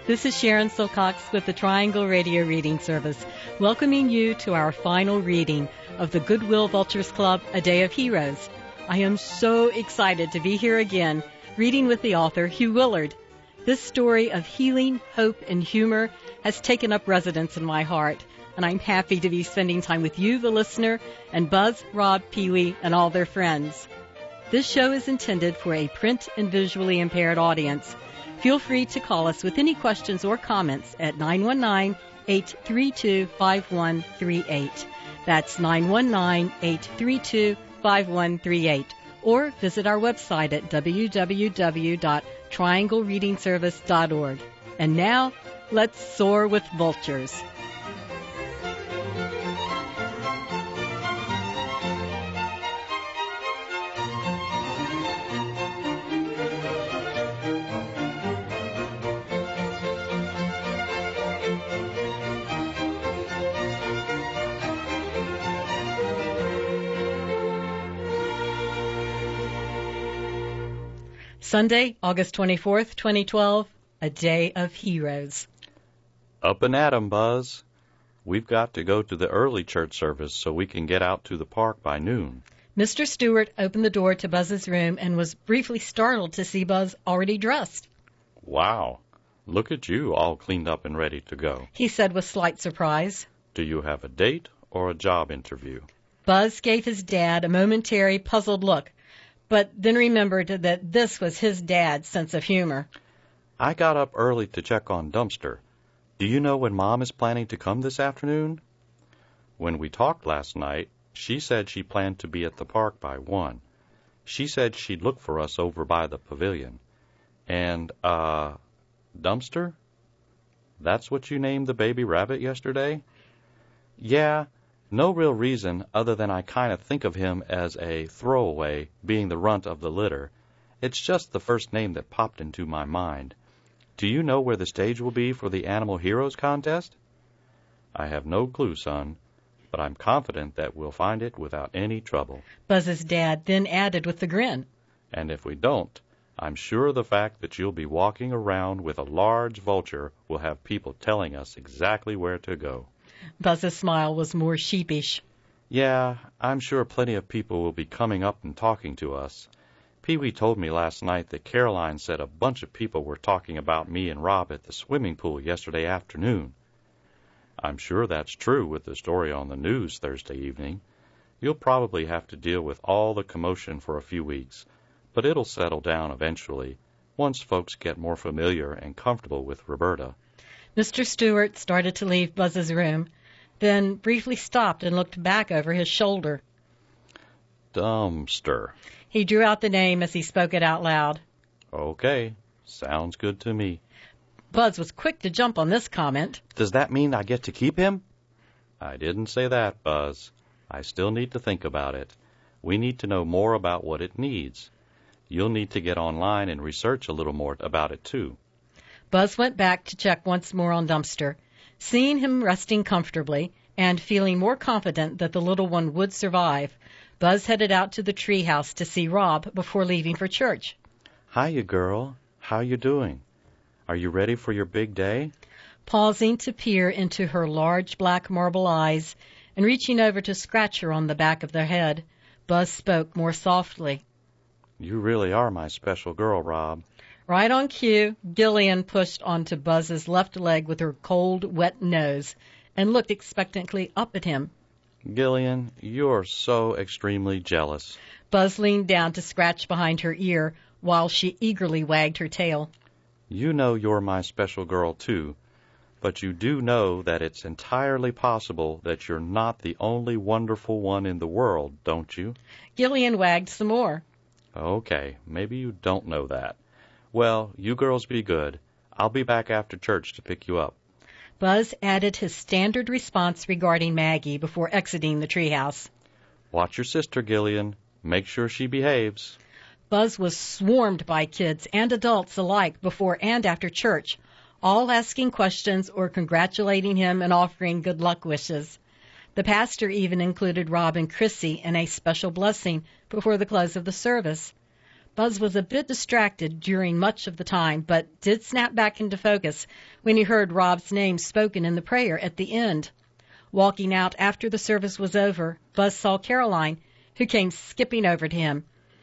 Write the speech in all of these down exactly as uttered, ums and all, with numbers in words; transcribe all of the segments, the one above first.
This is Sharon Silcox with the Triangle Radio Reading Service, welcoming you to our final reading of the Goodwill Vultures Club, A Day of Heroes. I am so excited to be here again, reading with the author, Hugh Willard. This story of healing, hope, and humor has taken up residence in my heart, and I'm happy to be spending time with you, the listener, and Buzz, Rob, Pee-wee, and all their friends. This show is intended for a print and visually impaired audience. Feel free to call us with any questions or comments at nine one nine, eight three two, five one three eight. That's nine one nine, eight three two, five one three eight. Or visit our website at w w w dot triangle reading service dot org. And now, let's soar with vultures. Sunday, August twenty-fourth, twenty twelve, A Day of Heroes. Up and at 'em, Buzz. We've got to go to the early church service so we can get out to the park by noon. Mister Stewart opened the door to Buzz's room and was briefly startled to see Buzz already dressed. Wow, look at you all cleaned up and ready to go, he said with slight surprise. Do you have a date or a job interview? Buzz gave his dad a momentary puzzled look, but then remembered that this was his dad's sense of humor. I got up early to check on Dumpster. Do you know when Mom is planning to come this afternoon? When we talked last night, she said she planned to be at the park by one. She said she'd look for us over by the pavilion. And, uh, Dumpster? That's what you named the baby rabbit yesterday? Yeah. No real reason other than I kind of think of him as a throwaway, being the runt of the litter. It's just the first name that popped into my mind. Do you know where the stage will be for the Animal Heroes contest? I have no clue, son, but I'm confident that we'll find it without any trouble. Buzz's dad then added with a grin. And if we don't, I'm sure the fact that you'll be walking around with a large vulture will have people telling us exactly where to go. Buzz's smile was more sheepish. Yeah, I'm sure plenty of people will be coming up and talking to us. Pee-wee told me last night that Caroline said a bunch of people were talking about me and Rob at the swimming pool yesterday afternoon. I'm sure that's true with the story on the news Thursday evening. You'll probably have to deal with all the commotion for a few weeks, but it'll settle down eventually, once folks get more familiar and comfortable with Roberta. Mister Stewart started to leave Buzz's room, then briefly stopped and looked back over his shoulder. Dumpster. He drew out the name as he spoke it out loud. Okay, sounds good to me. Buzz was quick to jump on this comment. Does that mean I get to keep him? I didn't say that, Buzz. I still need to think about it. We need to know more about what it needs. You'll need to get online and research a little more about it, too. Buzz went back to check once more on Dumpster. Seeing him resting comfortably and feeling more confident that the little one would survive, Buzz headed out to the treehouse to see Rob before leaving for church. Hiya, girl. How you doing? Are you ready for your big day? Pausing to peer into her large black marble eyes and reaching over to scratch her on the back of the head, Buzz spoke more softly. You really are my special girl, Rob. Right on cue, Gillian pushed onto Buzz's left leg with her cold, wet nose and looked expectantly up at him. Gillian, you're so extremely jealous. Buzz leaned down to scratch behind her ear while she eagerly wagged her tail. You know you're my special girl, too, but you do know that it's entirely possible that you're not the only wonderful one in the world, don't you? Gillian wagged some more. Okay, maybe you don't know that. Well, you girls be good. I'll be back after church to pick you up. Buzz added his standard response regarding Maggie before exiting the treehouse. Watch your sister, Gillian. Make sure she behaves. Buzz was swarmed by kids and adults alike before and after church, all asking questions or congratulating him and offering good luck wishes. The pastor even included Rob and Chrissy in a special blessing before the close of the service. Buzz was a bit distracted during much of the time, but did snap back into focus when he heard Rob's name spoken in the prayer at the end. Walking out after the service was over, Buzz saw Caroline, who came skipping over to him.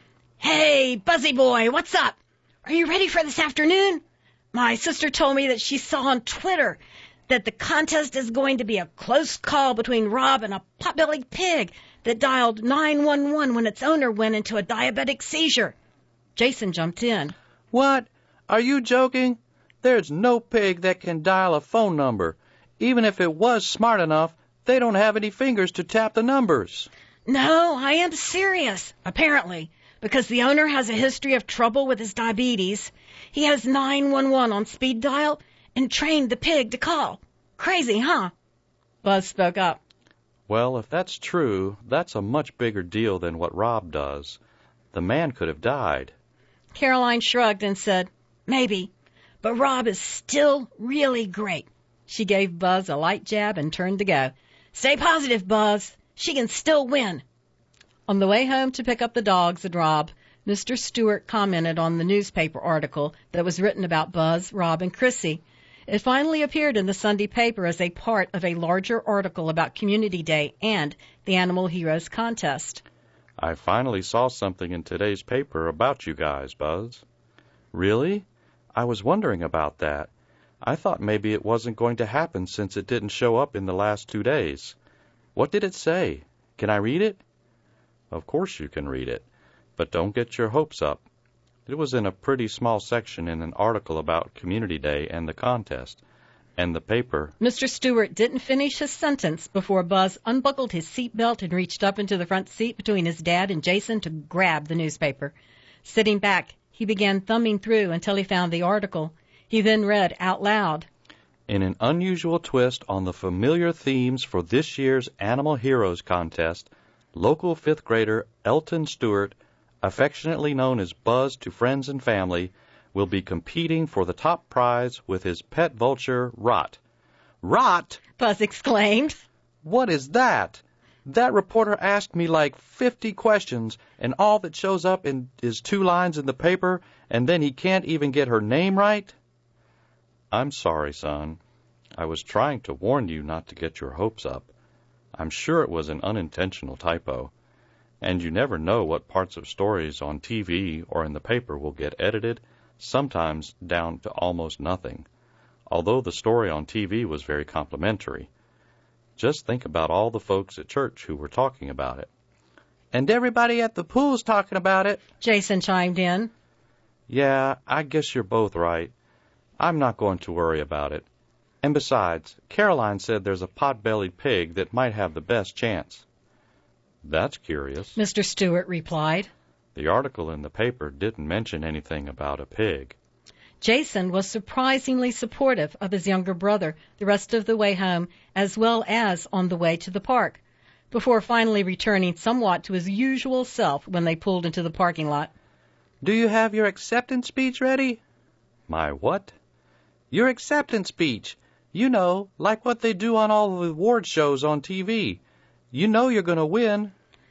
"Hey, Buzzy boy, what's up? Are you ready for this afternoon? My sister told me that she saw on Twitter that the contest is going to be a close call between Rob and a pot-bellied pig that dialed nine one one when its owner went into a diabetic seizure." Jason jumped in. What? Are you joking? There's no pig that can dial a phone number. Even if it was smart enough, they don't have any fingers to tap the numbers. No, I am serious, apparently, because the owner has a history of trouble with his diabetes. He has nine one one on speed dial and trained the pig to call. Crazy, huh? Buzz spoke up. Well, if that's true, that's a much bigger deal than what Rob does. The man could have died. Caroline shrugged and said, "Maybe, but Rob is still really great." She gave Buzz a light jab and turned to go. "Stay positive, Buzz. She can still win." On the way home to pick up the dogs and Rob, Mister Stewart commented on the newspaper article that was written about Buzz, Rob, and Chrissy. It finally appeared in the Sunday paper as a part of a larger article about Community Day and the Animal Heroes contest. I finally saw something in today's paper about you guys, Buzz. Really? I was wondering about that. I thought maybe it wasn't going to happen since it didn't show up in the last two days. What did it say? Can I read it? Of course you can read it, but don't get your hopes up. It was in a pretty small section in an article about Community Day and the contest, and the paper... Mister Stewart didn't finish his sentence before Buzz unbuckled his seatbelt and reached up into the front seat between his dad and Jason to grab the newspaper. Sitting back, he began thumbing through until he found the article. He then read out loud. In an unusual twist on the familiar themes for this year's Animal Heroes contest, local fifth grader Elton Stewart, affectionately known as Buzz to friends and family, will be competing for the top prize with his pet vulture, Rot. Rot? Buzz exclaimed. What is that? That reporter asked me like fifty questions, and all that shows up in, is two lines in the paper, and then he can't even get her name right? I'm sorry, son. I was trying to warn you not to get your hopes up. I'm sure it was an unintentional typo. And you never know what parts of stories on T V or in the paper will get edited, sometimes down to almost nothing, although the story on T V was very complimentary. Just think about all the folks at church who were talking about it. And everybody at the pool's talking about it, Jason chimed in. Yeah, I guess you're both right. I'm not going to worry about it. And besides, Caroline said there's a pot-bellied pig that might have the best chance. That's curious, Mister Stewart replied. The article in the paper didn't mention anything about a pig. Jason was surprisingly supportive of his younger brother the rest of the way home, as well as on the way to the park, before finally returning somewhat to his usual self when they pulled into the parking lot. Do you have your acceptance speech ready? My what? Your acceptance speech. You know, like what they do on all the award shows on T V. You know you're going to win.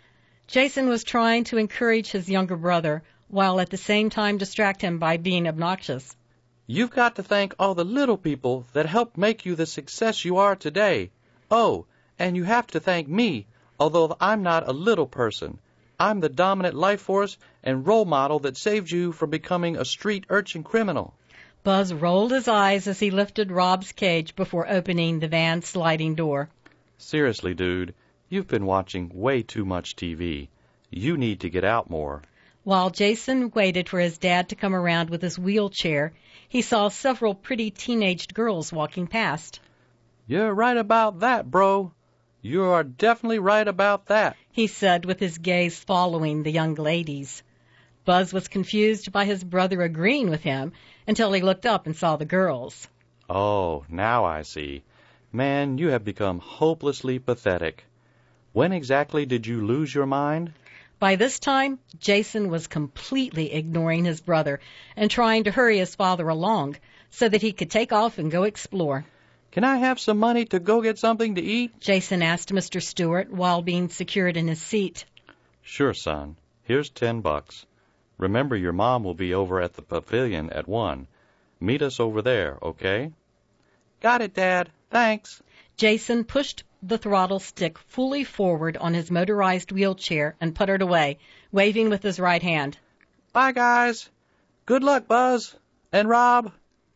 Jason was trying to encourage his younger brother, while at the same time distract him by being obnoxious. You've got to thank all the little people that helped make you the success you are today. Oh, and you have to thank me, although I'm not a little person. I'm the dominant life force and role model that saved you from becoming a street urchin criminal. Buzz rolled his eyes as he lifted Rob's cage before opening the van's sliding door. Seriously, dude, you've been watching way too much T V. You need to get out more. While Jason waited for his dad to come around with his wheelchair, he saw several pretty teenaged girls walking past. You're right about that, bro. You are definitely right about that, he said with his gaze following the young ladies. Buzz was confused by his brother agreeing with him until he looked up and saw the girls. Oh, now I see. Man, you have become hopelessly pathetic. When exactly did you lose your mind? By this time, Jason was completely ignoring his brother and trying to hurry his father along so that he could take off and go explore. Can I have some money to go get something to eat? Jason asked Mister Stewart while being secured in his seat. Sure, son. Here's ten bucks. Remember, your mom will be over at the pavilion at one. Meet us over there, okay? Got it, Dad. Thanks. Jason pushed the throttle stick fully forward on his motorized wheelchair and puttered away, waving with his right hand. Bye, guys. Good luck, Buzz. And Rob.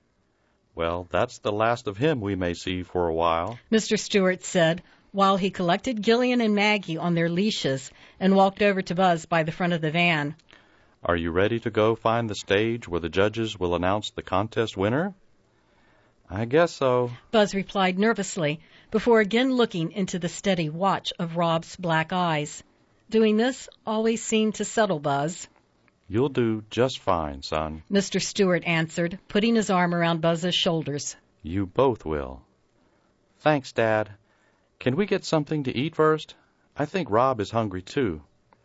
Well, that's the last of him we may see for a while, Mister Stewart said, while he collected Gillian and Maggie on their leashes and walked over to Buzz by the front of the van. Are you ready to go find the stage where the judges will announce the contest winner? I guess so, Buzz replied nervously, before again looking into the steady watch of Rob's black eyes. Doing this always seemed to settle Buzz. You'll do just fine, son, Mister Stewart answered, putting his arm around Buzz's shoulders. You both will. Thanks, Dad. Can we get something to eat first? I think Rob is hungry, too.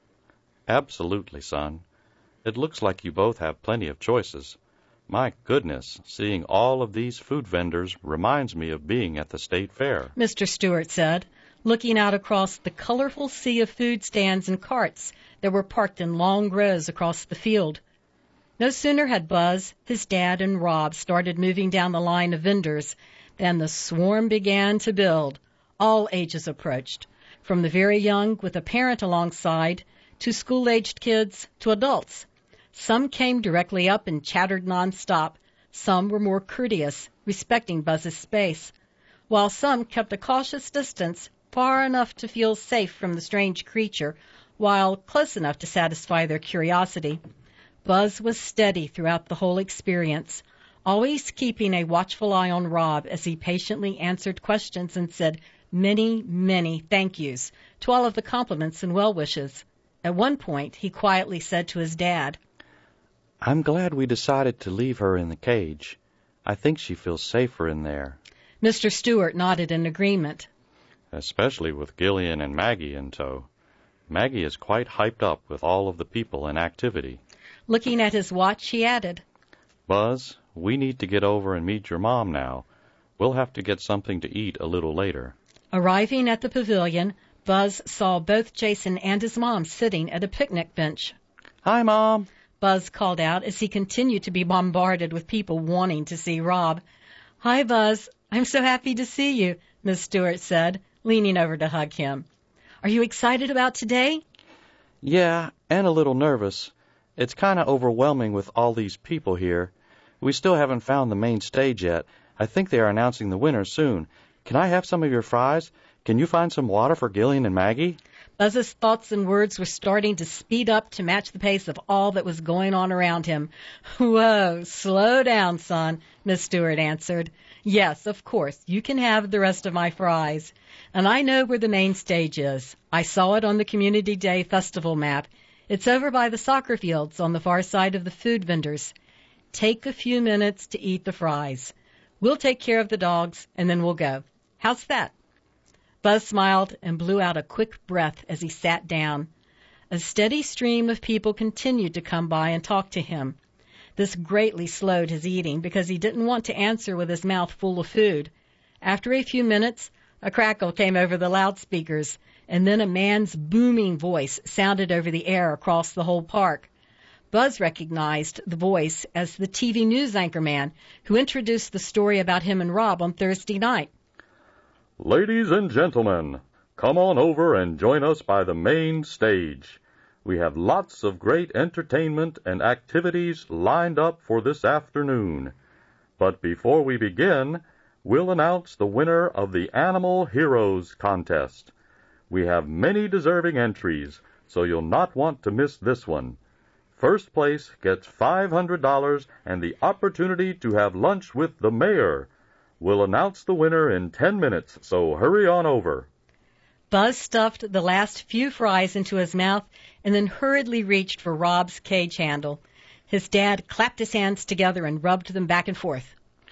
Absolutely, son. It looks like you both have plenty of choices. My goodness, seeing all of these food vendors reminds me of being at the state fair, Mister Stewart said, looking out across the colorful sea of food stands and carts that were parked in long rows across the field. No sooner had Buzz, his dad, and Rob started moving down the line of vendors than the swarm began to build. All ages approached, from the very young with a parent alongside, to school-aged kids, to adults. Some came directly up and chattered nonstop. Some were more courteous, respecting Buzz's space, while some kept a cautious distance, far enough to feel safe from the strange creature, while close enough to satisfy their curiosity. Buzz was steady throughout the whole experience, always keeping a watchful eye on Rob as he patiently answered questions and said many, many thank yous to all of the compliments and well wishes. At one point, he quietly said to his dad, I'm glad we decided to leave her in the cage. I think she feels safer in there. Mister Stewart nodded in agreement. Especially with Gillian and Maggie in tow. Maggie is quite hyped up with all of the people and activity. Looking at his watch, he added, Buzz, we need to get over and meet your mom now. We'll have to get something to eat a little later. Arriving at the pavilion, Buzz saw both Jason and his mom sitting at a picnic bench. Hi, Mom. Buzz called out as he continued to be bombarded with people wanting to see Rob. Hi, Buzz. I'm so happy to see you, Miss Stewart said, leaning over to hug him. Are you excited about today? Yeah, and a little nervous. It's kind of overwhelming with all these people here. We still haven't found the main stage yet. I think they are announcing the winner soon. Can I have some of your fries? Can you find some water for Gillian and Maggie? Buzz's thoughts and words were starting to speed up to match the pace of all that was going on around him. Whoa, slow down, son, Miss Stewart answered. Yes, of course, you can have the rest of my fries. And I know where the main stage is. I saw it on the Community Day Festival map. It's over by the soccer fields on the far side of the food vendors. Take a few minutes to eat the fries. We'll take care of the dogs, and then we'll go. How's that? Buzz smiled and blew out a quick breath as he sat down. A steady stream of people continued to come by and talk to him. This greatly slowed his eating because he didn't want to answer with his mouth full of food. After a few minutes, a crackle came over the loudspeakers, and then a man's booming voice sounded over the air across the whole park. Buzz recognized the voice as the T V news anchorman who introduced the story about him and Rob on Thursday night. Ladies and gentlemen, come on over and join us by the main stage. We have lots of great entertainment and activities lined up for this afternoon. But before we begin, we'll announce the winner of the Animal Heroes contest. We have many deserving entries, so you'll not want to miss this one. First place gets five hundred dollars and the opportunity to have lunch with the mayor. We'll announce the winner in ten minutes, so hurry on over. Buzz stuffed the last few fries into his mouth and then hurriedly reached for Rob's cage handle. His dad clapped his hands together and rubbed them back and forth.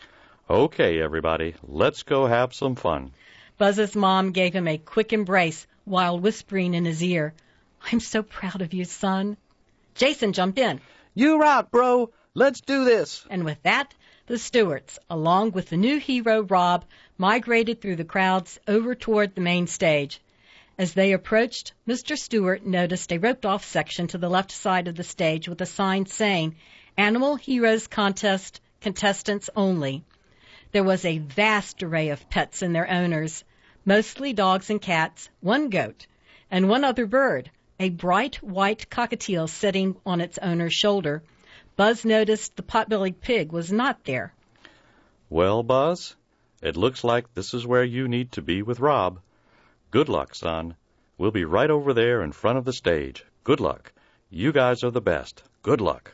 Okay, everybody, let's go have some fun. Buzz's mom gave him a quick embrace while whispering in his ear, I'm so proud of you, son. Jason jumped in. You rock, bro. Let's do this. And with that, the Stewarts, along with the new hero Rob, migrated through the crowds over toward the main stage. As they approached, Mister Stewart noticed a roped-off section to the left side of the stage with a sign saying, Animal Heroes Contest, Contestants Only. There was a vast array of pets and their owners, mostly dogs and cats, one goat, and one other bird, a bright white cockatiel sitting on its owner's shoulder. Buzz noticed the pot-bellied pig was not there. Well, Buzz, it looks like this is where you need to be with Rob. Good luck, son. We'll be right over there in front of the stage. Good luck. You guys are the best. Good luck.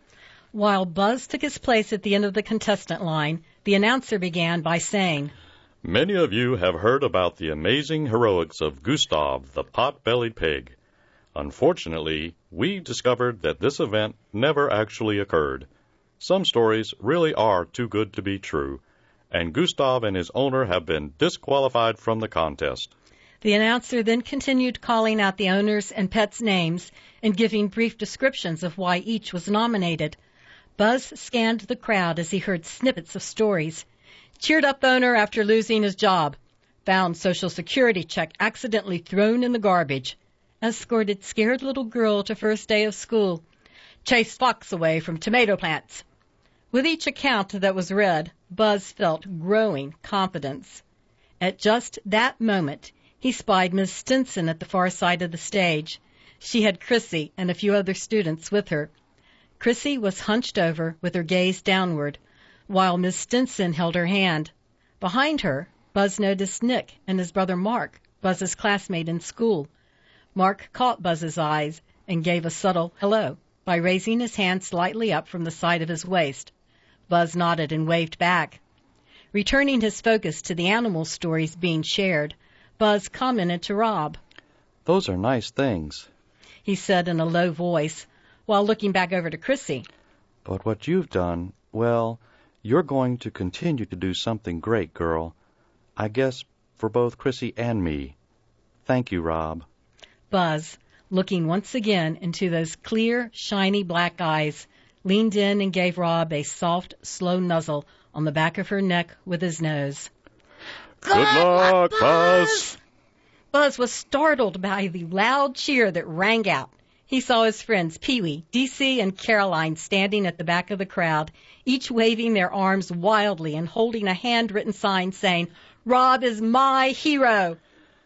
While Buzz took his place at the end of the contestant line, the announcer began by saying, Many of you have heard about the amazing heroics of Gustav, the pot-bellied pig. Unfortunately, we discovered that this event never actually occurred. Some stories really are too good to be true, and Gustav and his owner have been disqualified from the contest. The announcer then continued calling out the owners' and pets' names and giving brief descriptions of why each was nominated. Buzz scanned the crowd as he heard snippets of stories. Cheered up owner after losing his job. Found Social Security check accidentally thrown in the garbage. Escorted scared little girl to first day of school. Chased fox away from tomato plants. With each account that was read, Buzz felt growing confidence. At just that moment, he spied Miss Stinson at the far side of the stage. She had Chrissy and a few other students with her. Chrissy was hunched over with her gaze downward, while Miss Stinson held her hand. Behind her, Buzz noticed Nick and his brother Mark, Buzz's classmate in school. Mark caught Buzz's eyes and gave a subtle hello by raising his hand slightly up from the side of his waist. Buzz nodded and waved back. Returning his focus to the animal stories being shared, Buzz commented to Rob. Those are nice things, he said in a low voice, while looking back over to Chrissy. But what you've done, well, you're going to continue to do something great, girl. I guess for both Chrissy and me. Thank you, Rob. Buzz, looking once again into those clear, shiny black eyes, leaned in and gave Rob a soft, slow nuzzle on the back of her neck with his nose. Good luck, Buzz! Buzz was startled by the loud cheer that rang out. He saw his friends Pee-wee, D C, and Caroline standing at the back of the crowd, each waving their arms wildly and holding a handwritten sign saying, Rob is my hero.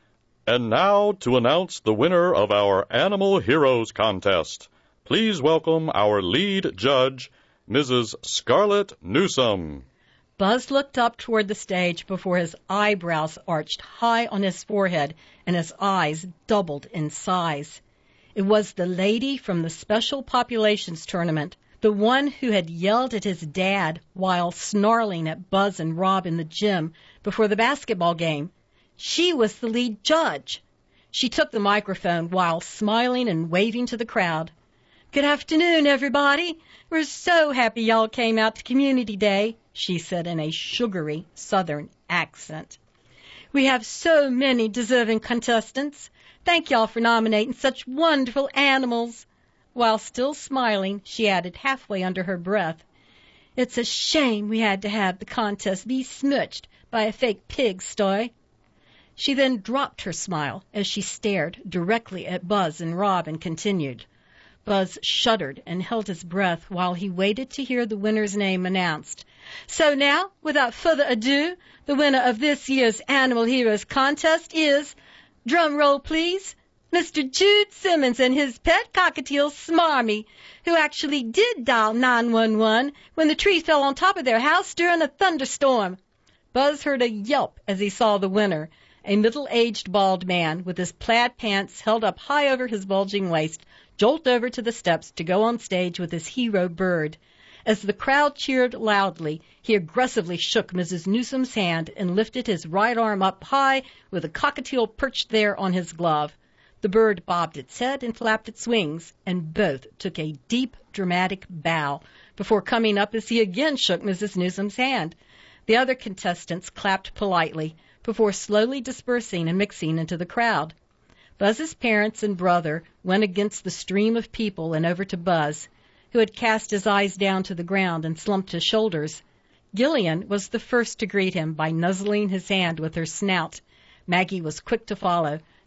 And now to announce the winner of our Animal Heroes contest. Please welcome our lead judge, Missus Scarlett Newsome. Buzz looked up toward the stage before his eyebrows arched high on his forehead and his eyes doubled in size. It was the lady from the Special Populations Tournament, the one who had yelled at his dad while snarling at Buzz and Rob in the gym before the basketball game. She was the lead judge. She took the microphone while smiling and waving to the crowd. Good afternoon, everybody. We're so happy y'all came out to Community Day, she said in a sugary Southern accent. We have so many deserving contestants. Thank y'all for nominating such wonderful animals. While still smiling, she added halfway under her breath, It's a shame we had to have the contest be smirched by a fake pig story. She then dropped her smile as she stared directly at Buzz and Rob and continued. Buzz shuddered and held his breath while he waited to hear the winner's name announced. So now, without further ado, the winner of this year's Animal Heroes contest is, drum roll please, Mister Jude Simmons and his pet cockatiel Smarmy, who actually did dial nine one one when the tree fell on top of their house during a thunderstorm. Buzz heard a yelp as he saw the winner, a middle-aged bald man with his plaid pants held up high over his bulging waist, jolt over to the steps to go on stage with his hero bird. As the crowd cheered loudly, he aggressively shook Missus Newsome's hand and lifted his right arm up high with a cockatiel perched there on his glove. The bird bobbed its head and flapped its wings, and both took a deep, dramatic bow before coming up as he again shook Missus Newsome's hand. The other contestants clapped politely before slowly dispersing and mixing into the crowd. Buzz's parents and brother went against the stream of people and over to Buzz, who had cast his eyes down to the ground and slumped his shoulders. Gillian was the first to greet him by nuzzling his hand with her snout. Maggie was quick to follow,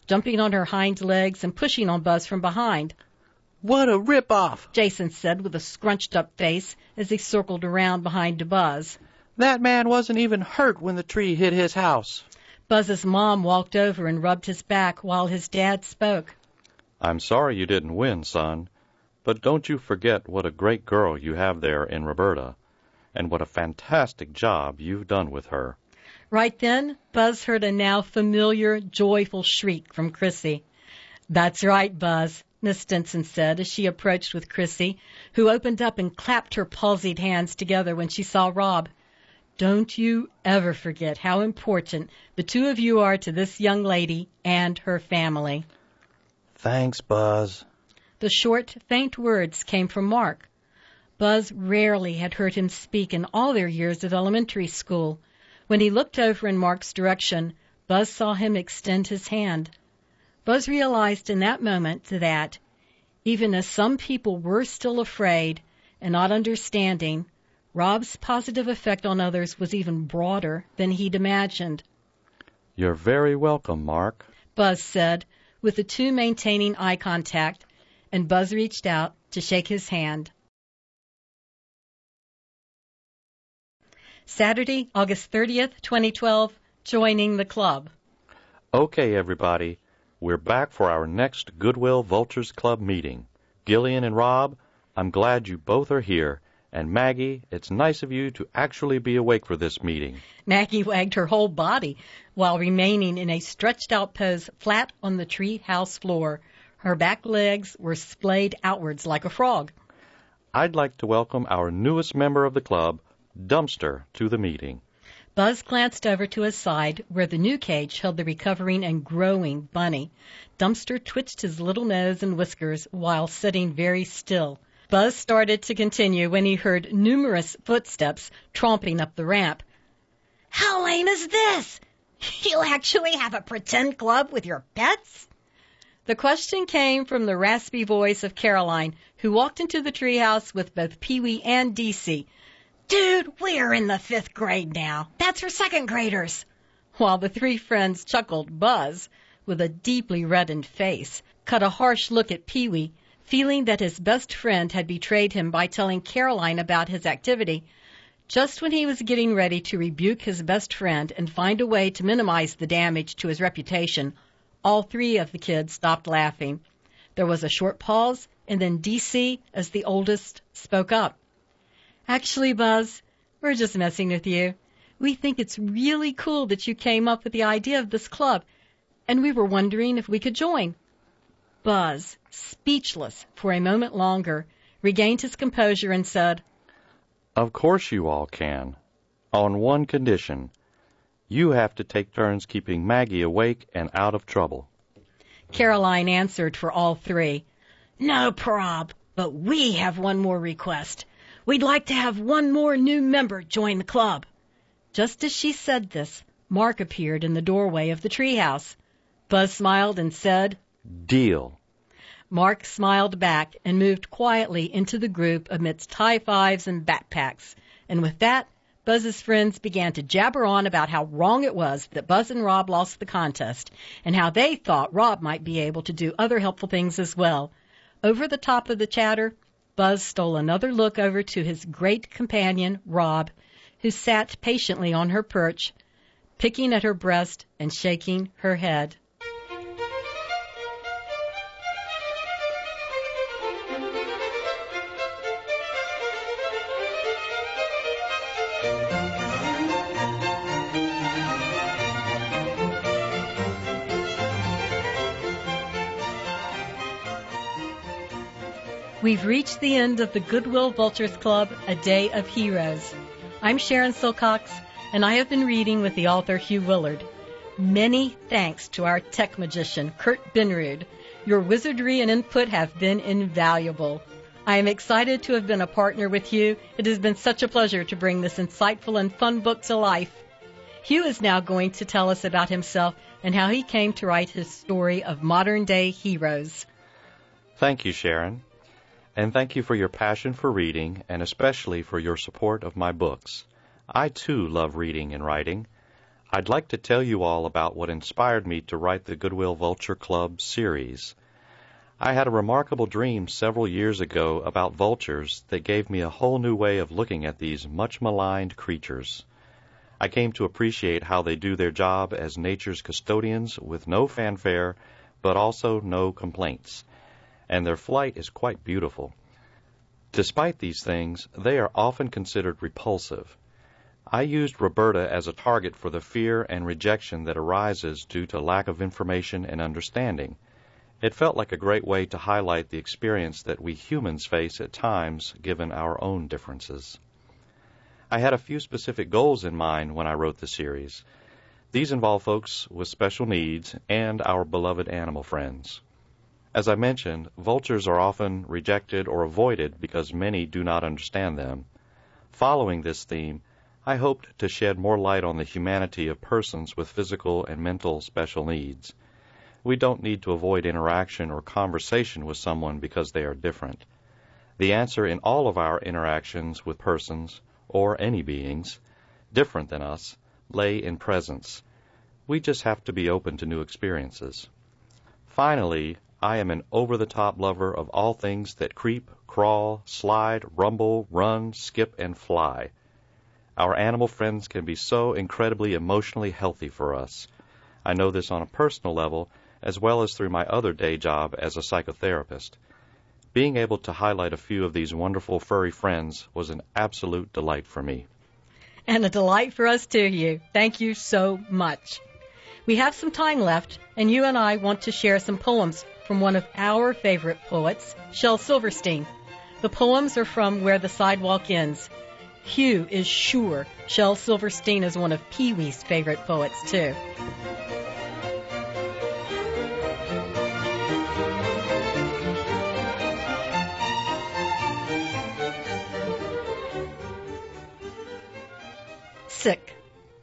jumping on her hind legs and pushing on Buzz from behind. What a rip-off, Jason said with a scrunched-up face as he circled around behind Buzz. That man wasn't even hurt when the tree hit his house. Buzz's mom walked over and rubbed his back while his dad spoke. I'm sorry you didn't win, son, but don't you forget what a great girl you have there in Roberta, and what a fantastic job you've done with her. Right then, Buzz heard a now familiar, joyful shriek from Chrissy. That's right, Buzz, Miss Stinson said as she approached with Chrissy, who opened up and clapped her palsied hands together when she saw Rob. Don't you ever forget how important the two of you are to this young lady and her family. Thanks, Buzz. The short, faint words came from Mark. Buzz rarely had heard him speak in all their years of elementary school. When he looked over in Mark's direction, Buzz saw him extend his hand. Buzz realized in that moment that, even as some people were still afraid and not understanding, Rob's positive effect on others was even broader than he'd imagined. You're very welcome, Mark, Buzz said, with the two maintaining eye contact, and Buzz reached out to shake his hand. Saturday, August thirtieth, twenty twelve, joining the club. Okay, everybody, we're back for our next Goodwill Vultures Club meeting. Gillian and Rob, I'm glad you both are here. And Maggie, it's nice of you to actually be awake for this meeting. Maggie wagged her whole body while remaining in a stretched-out pose flat on the tree house floor. Her back legs were splayed outwards like a frog. I'd like to welcome our newest member of the club, Dumpster, to the meeting. Buzz glanced over to his side, where the new cage held the recovering and growing bunny. Dumpster twitched his little nose and whiskers while sitting very still. Buzz started to continue when he heard numerous footsteps tromping up the ramp. How lame is this? You actually have a pretend club with your pets? The question came from the raspy voice of Caroline, who walked into the treehouse with both Pee-wee and D C. Dude, we're in the fifth grade now. That's for second graders. While the three friends chuckled, Buzz, with a deeply reddened face, cut a harsh look at Pee-wee, feeling that his best friend had betrayed him by telling Caroline about his activity. Just when he was getting ready to rebuke his best friend and find a way to minimize the damage to his reputation, all three of the kids stopped laughing. There was a short pause, and then D C, as the oldest, spoke up. Actually, Buzz, we're just messing with you. We think it's really cool that you came up with the idea of this club, and we were wondering if we could join. Buzz, speechless for a moment longer, regained his composure and said, Of course you all can, on one condition. You have to take turns keeping Maggie awake and out of trouble. Caroline answered for all three. No prob, but we have one more request. We'd like to have one more new member join the club. Just as she said this, Mark appeared in the doorway of the treehouse. Buzz smiled and said, Deal. Mark smiled back and moved quietly into the group amidst high fives and backpacks. And with that, Buzz's friends began to jabber on about how wrong it was that Buzz and Rob lost the contest, and how they thought Rob might be able to do other helpful things as well. Over the top of the chatter, Buzz stole another look over to his great companion, Rob, who sat patiently on her perch, picking at her breast and shaking her head. We've reached the end of the Goodwill Vultures Club, A Day of Heroes. I'm Sharon Silcox, and I have been reading with the author Hugh Willard. Many thanks to our tech magician, Kurt Benrud. Your wizardry and input have been invaluable. I am excited to have been a partner with you. It has been such a pleasure to bring this insightful and fun book to life. Hugh is now going to tell us about himself and how he came to write his story of modern-day heroes. Thank you, Sharon. And thank you for your passion for reading, and especially for your support of my books. I, too, love reading and writing. I'd like to tell you all about what inspired me to write the Goodwill Vulture Club series. I had a remarkable dream several years ago about vultures that gave me a whole new way of looking at these much maligned creatures. I came to appreciate how they do their job as nature's custodians with no fanfare, but also no complaints. And their flight is quite beautiful. Despite these things, they are often considered repulsive. I used Roberta as a target for the fear and rejection that arises due to lack of information and understanding. It felt like a great way to highlight the experience that we humans face at times, given our own differences. I had a few specific goals in mind when I wrote the series. These involve folks with special needs and our beloved animal friends. As I mentioned, vultures are often rejected or avoided because many do not understand them. Following this theme, I hoped to shed more light on the humanity of persons with physical and mental special needs. We don't need to avoid interaction or conversation with someone because they are different. The answer in all of our interactions with persons, or any beings, different than us, lay in presence. We just have to be open to new experiences. Finally, I am an over-the-top lover of all things that creep, crawl, slide, rumble, run, skip, and fly. Our animal friends can be so incredibly emotionally healthy for us. I know this on a personal level, as well as through my other day job as a psychotherapist. Being able to highlight a few of these wonderful furry friends was an absolute delight for me. And a delight for us too, Hugh. Thank you so much. We have some time left, and you and I want to share some poems from one of our favorite poets, Shel Silverstein. The poems are from Where the Sidewalk Ends. Hugh is sure Shel Silverstein is one of Pee-wee's favorite poets, too. Sick.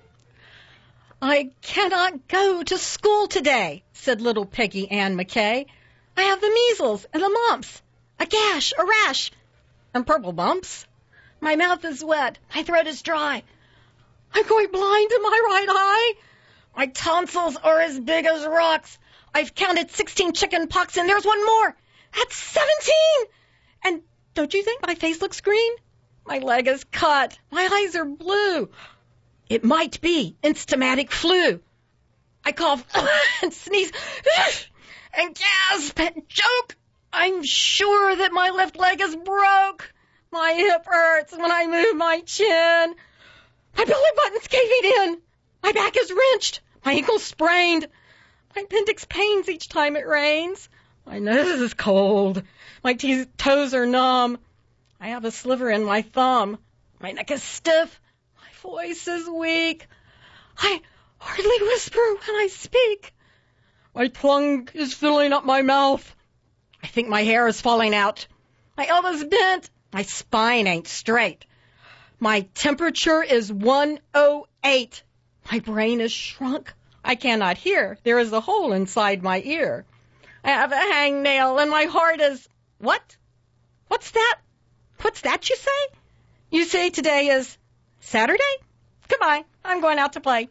I cannot go to school today, said little Peggy Ann McKay. I have the measles and the mumps, a gash, a rash, and purple bumps. My mouth is wet, my throat is dry. I'm going blind in my right eye. My tonsils are as big as rocks. I've counted sixteen chicken pox, and there's one more. That's seventeen. And don't you think my face looks green? My leg is cut. My eyes are blue. It might be instamatic flu. I cough and sneeze and gasp and choke. I'm sure that my left leg is broke. My hip hurts when I move my chin. My belly button's caving in. My back is wrenched. My ankle's sprained. My appendix pains each time it rains. My nose is cold. My te- toes are numb. I have a sliver in my thumb. My neck is stiff. My voice is weak. I hardly whisper when I speak. My tongue is filling up my mouth. I think my hair is falling out. My elbow's bent. My spine ain't straight. My temperature is one oh eight. My brain is shrunk. I cannot hear. There is a hole inside my ear. I have a hangnail and my heart is... What? What's that? What's that you say? You say today is Saturday? Goodbye. I'm going out to play.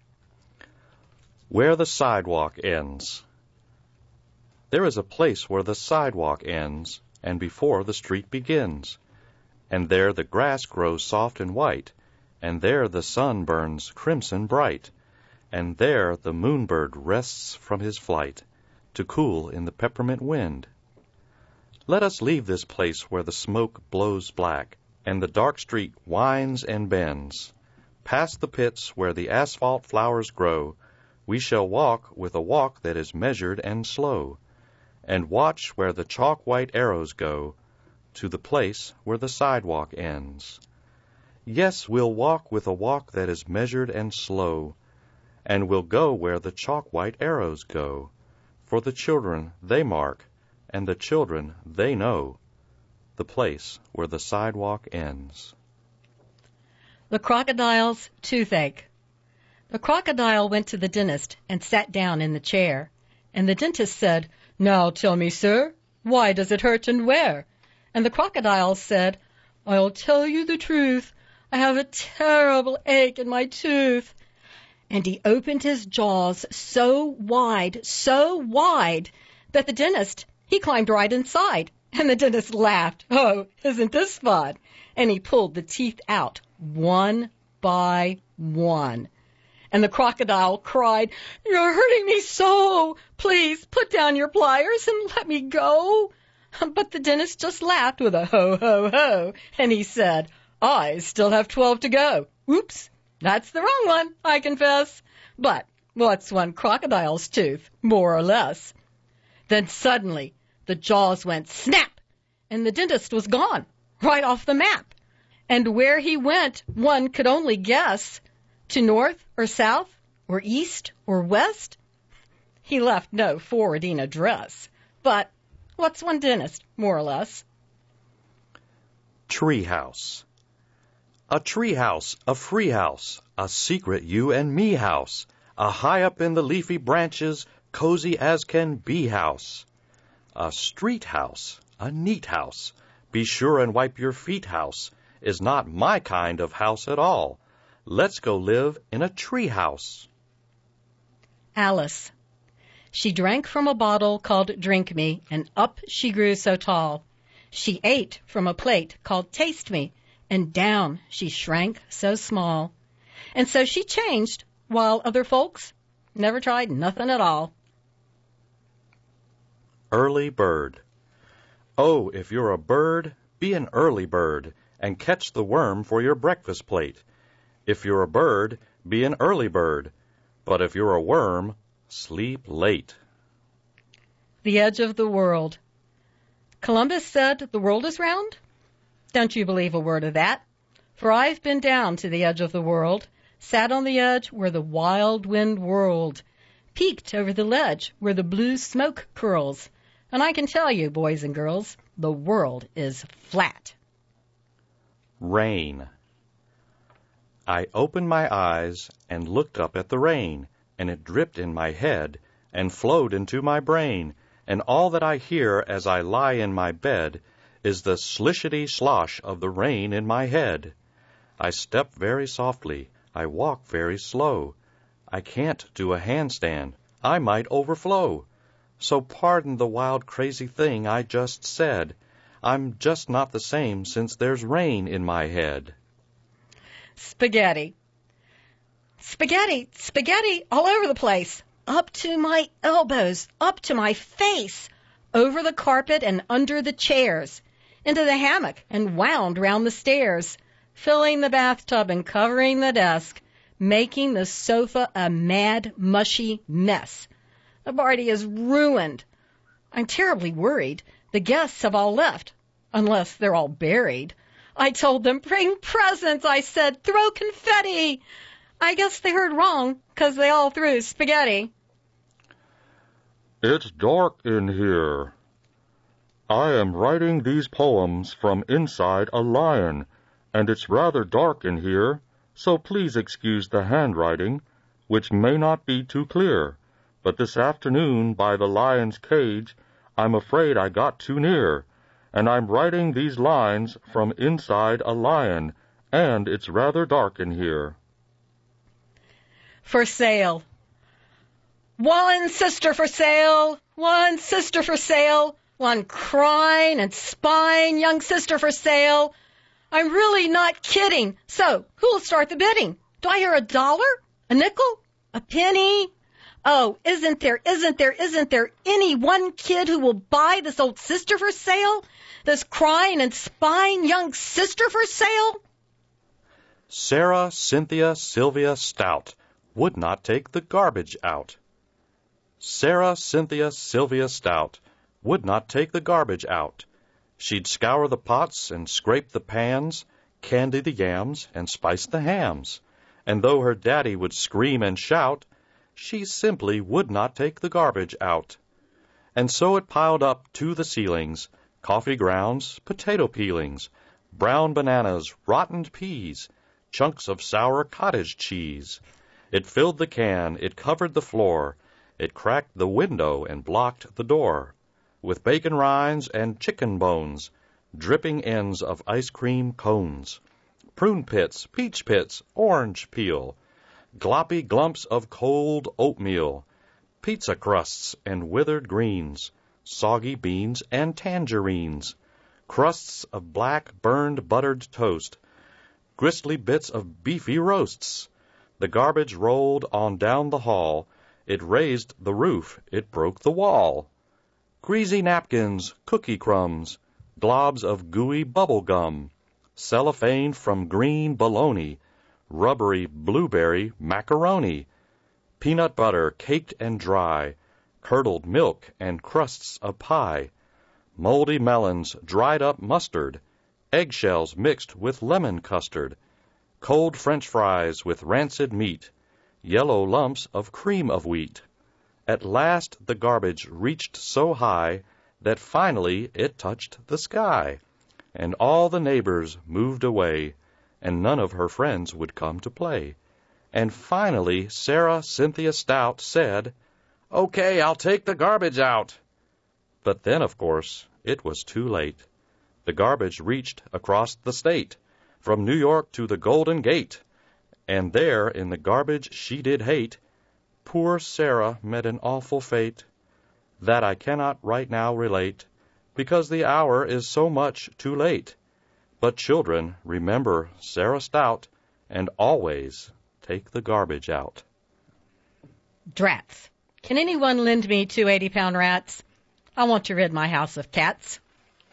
Where the Sidewalk Ends. There is a place where the sidewalk ends, and before the street begins. And there the grass grows soft and white, and there the sun burns crimson bright, and there the moonbird rests from his flight, to cool in the peppermint wind. Let us leave this place where the smoke blows black, and the dark street winds and bends. Past the pits where the asphalt flowers grow, we shall walk with a walk that is measured and slow, and watch where the chalk-white arrows go, to the place where the sidewalk ends. Yes, we'll walk with a walk that is measured and slow, and we'll go where the chalk-white arrows go, for the children they mark, and the children they know, the place where the sidewalk ends. The Crocodile's Toothache. The crocodile went to the dentist and sat down in the chair, and the dentist said, "Now tell me, sir, why does it hurt and where?" And the crocodile said, "I'll tell you the truth. I have a terrible ache in my tooth." And he opened his jaws so wide, so wide, that the dentist, he climbed right inside. And the dentist laughed. Oh, isn't this fun? And he pulled the teeth out one by one. And the crocodile cried, "You're hurting me so! Please put down your pliers and let me go." But the dentist just laughed with a ho, ho, ho, and he said, "I still have twelve to go. Oops, that's the wrong one, I confess. But what's one crocodile's tooth, more or less?" Then suddenly the jaws went snap, and the dentist was gone, right off the map. And where he went, one could only guess. To north or south or east or west? He left no forwarding address. But what's one dentist, more or less? Treehouse. A treehouse, a free house, a secret you and me house, a high up in the leafy branches, cozy as can be house. A street house, a neat house, be sure and wipe your feet house, is not my kind of house at all. Let's go live in a tree house. Alice. She drank from a bottle called Drink Me, and up she grew so tall. She ate from a plate called Taste Me, and down she shrank so small. And so she changed, while other folks never tried nothing at all. Early bird. Oh, if you're a bird, be an early bird, and catch the worm for your breakfast plate. If you're a bird, be an early bird, but if you're a worm, sleep late. The edge of the world. Columbus said the world is round? Don't you believe a word of that? For I've been down to the edge of the world, sat on the edge where the wild wind whirled, peeked over the ledge where the blue smoke curls, and I can tell you, boys and girls, the world is flat. Rain. I opened my eyes and looked up at the rain, and it dripped in my head and flowed into my brain, and all that I hear as I lie in my bed is the slishety-slosh of the rain in my head. I step very softly, I walk very slow. I can't do a handstand, I might overflow. So pardon the wild crazy thing I just said. I'm just not the same since there's rain in my head. Spaghetti. Spaghetti, spaghetti all over the place, up to my elbows, up to my face, over the carpet and under the chairs, into the hammock and wound round the stairs, filling the bathtub and covering the desk, making the sofa a mad, mushy mess. The party is ruined. I'm terribly worried. The guests have all left, unless they're all buried. I told them, bring presents, I said, throw confetti. I guess they heard wrong, 'cause they all threw spaghetti. It's dark in here. I am writing these poems from inside a lion, and it's rather dark in here, so please excuse the handwriting, which may not be too clear. But this afternoon, by the lion's cage, I'm afraid I got too near, and I'm writing these lines from inside a lion, and it's rather dark in here. For sale. One sister for sale, one sister for sale, one crying and spying young sister for sale. I'm really not kidding. So, who'll start the bidding? Do I hear a dollar? A nickel? A penny? Oh, isn't there, isn't there, isn't there any one kid who will buy this old sister for sale? This crying and spying young sister for sale? Sarah Cynthia Sylvia Stout would not take the garbage out. Sarah Cynthia Sylvia Stout would not take the garbage out. She'd scour the pots and scrape the pans, candy the yams and spice the hams. And though her daddy would scream and shout, she simply would not take the garbage out. And so it piled up to the ceilings, coffee grounds, potato peelings, brown bananas, rotten peas, chunks of sour cottage cheese. It filled the can, it covered the floor, it cracked the window and blocked the door, with bacon rinds and chicken bones, dripping ends of ice cream cones, prune pits, peach pits, orange peel, gloppy glumps of cold oatmeal, pizza crusts and withered greens, soggy beans and tangerines, crusts of black burned buttered toast, gristly bits of beefy roasts. The garbage rolled on down the hall. It raised the roof, it broke the wall. Greasy napkins, cookie crumbs, globs of gooey bubble gum, cellophane from green bologna, rubbery blueberry macaroni, peanut butter caked and dry, curdled milk and crusts of pie, moldy melons, dried up mustard, eggshells mixed with lemon custard, cold French fries with rancid meat, yellow lumps of cream of wheat. At last the garbage reached so high that finally it touched the sky, and all the neighbors moved away, and none of her friends would come to play. And finally Sarah Cynthia Stout said, "Okay, I'll take the garbage out." But then, of course, it was too late. The garbage reached across the state, from New York to the Golden Gate, and there in the garbage she did hate, poor Sarah met an awful fate that I cannot right now relate, because the hour is so much too late. But children, remember Sarah Stout, and always take the garbage out. Drats. Can anyone lend me two eighty-pound rats? I want to rid my house of cats.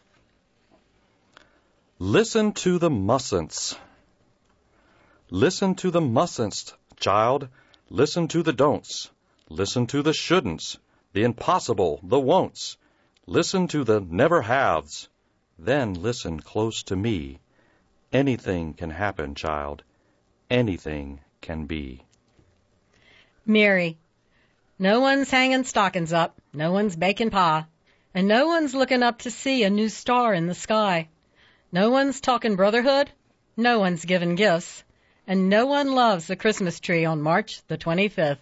Listen to the mustn'ts. Listen to the mustn'ts, child. Listen to the don'ts. Listen to the shouldn'ts, the impossible, the won'ts. Listen to the never-haves. Then listen close to me. Anything can happen, child. Anything can be. Mary. No one's hanging stockings up, no one's baking pie, and no one's looking up to see a new star in the sky. No one's talking brotherhood, no one's giving gifts, and no one loves the Christmas tree on March the twenty-fifth.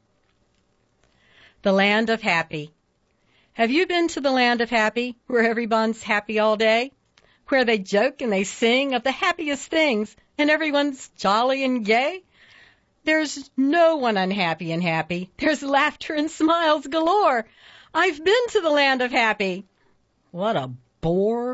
The Land of Happy. Have you been to the Land of Happy, where everyone's happy all day? Where they joke and they sing of the happiest things, and everyone's jolly and gay? There's no one unhappy and happy. There's laughter and smiles galore. I've been to the Land of Happy. What a bore.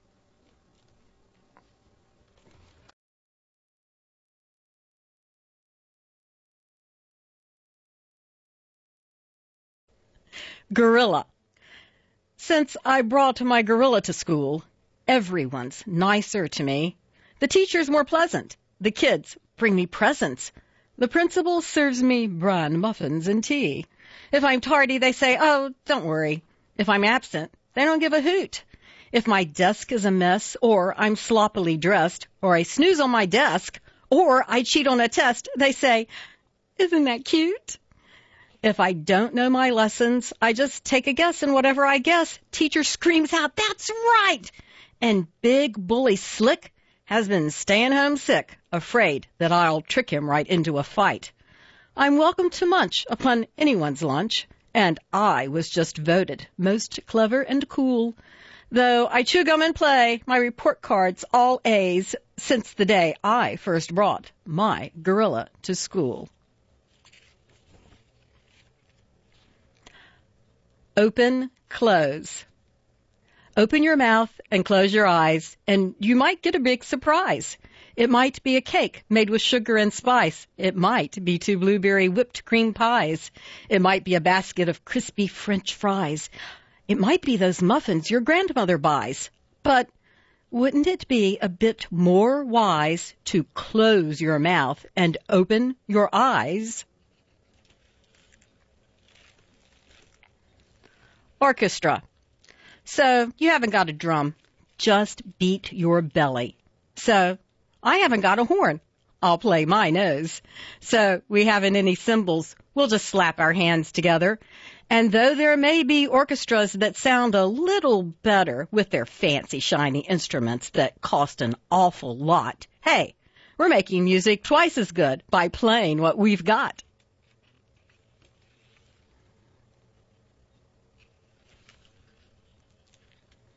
Gorilla. Since I brought my gorilla to school, everyone's nicer to me. The teacher's more pleasant. The kids bring me presents. The principal serves me bran muffins and tea. If I'm tardy, they say, "Oh, don't worry." If I'm absent, they don't give a hoot. If my desk is a mess, or I'm sloppily dressed, or I snooze on my desk, or I cheat on a test, they say, "Isn't that cute?" If I don't know my lessons, I just take a guess, and whatever I guess, teacher screams out, "That's right!" And Big Bully Slick has been staying home sick, afraid that I'll trick him right into a fight. I'm welcome to munch upon anyone's lunch, and I was just voted most clever and cool. Though I chew gum and play, my report card's all A's since the day I first brought my gorilla to school. Open, close. Open your mouth and close your eyes, and you might get a big surprise. It might be a cake made with sugar and spice. It might be two blueberry whipped cream pies. It might be a basket of crispy French fries. It might be those muffins your grandmother buys. But wouldn't it be a bit more wise to close your mouth and open your eyes? Orchestra. So you haven't got a drum. Just beat your belly. So I haven't got a horn. I'll play my nose. So we haven't any cymbals. We'll just slap our hands together. And though there may be orchestras that sound a little better with their fancy shiny instruments that cost an awful lot, hey, we're making music twice as good by playing what we've got.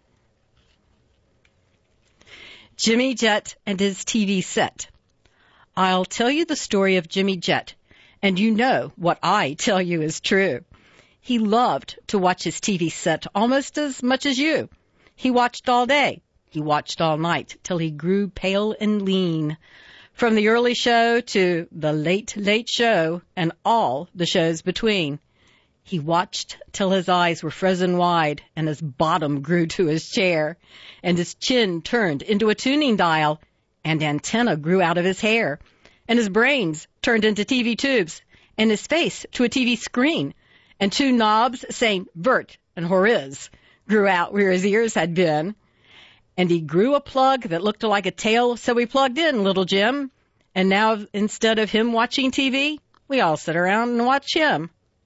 Jimmy Jett and his T V set. I'll tell you the story of Jimmy Jett, and you know what I tell you is true. He loved to watch his T V set almost as much as you. He watched all day. He watched all night till he grew pale and lean. From the early show to the late, late show and all the shows between. He watched till his eyes were frozen wide and his bottom grew to his chair and his chin turned into a tuning dial and antenna grew out of his hair and his brains turned into T V tubes and his face to a T V screen and two knobs saying Vert and Horiz grew out where his ears had been. And he grew a plug that looked like a tail, so we plugged in little Jim. And now, instead of him watching T V, we all sit around and watch him.